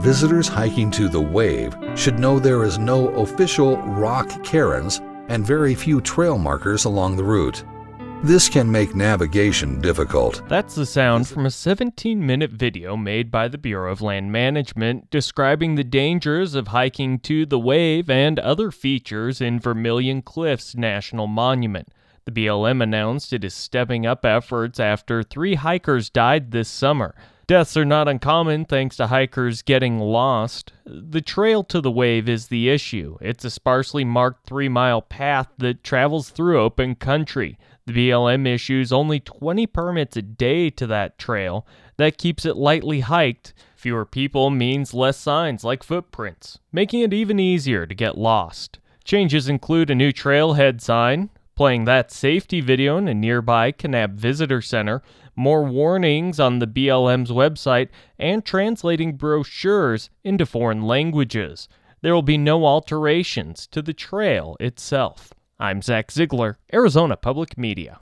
visitors hiking to the Wave should know there is no official rock cairns and very few trail markers along the route. This can make navigation difficult. That's the sound from a 17-minute video made by the Bureau of Land Management describing the dangers of hiking to the Wave and other features in Vermilion Cliffs National Monument. The BLM announced it is stepping up efforts after 3 hikers died this summer. Deaths are not uncommon thanks to hikers getting lost. The trail to the Wave is the issue. It's a sparsely marked 3-mile path that travels through open country. The BLM issues only 20 permits a day to that trail. That keeps it lightly hiked. Fewer people means less signs like footprints, making it even easier to get lost. Changes include a new trailhead sign, playing that safety video in a nearby Kanab Visitor Center, more warnings on the BLM's website, and translating brochures into foreign languages. There will be no alterations to the trail itself. I'm Zach Ziegler, Arizona Public Media.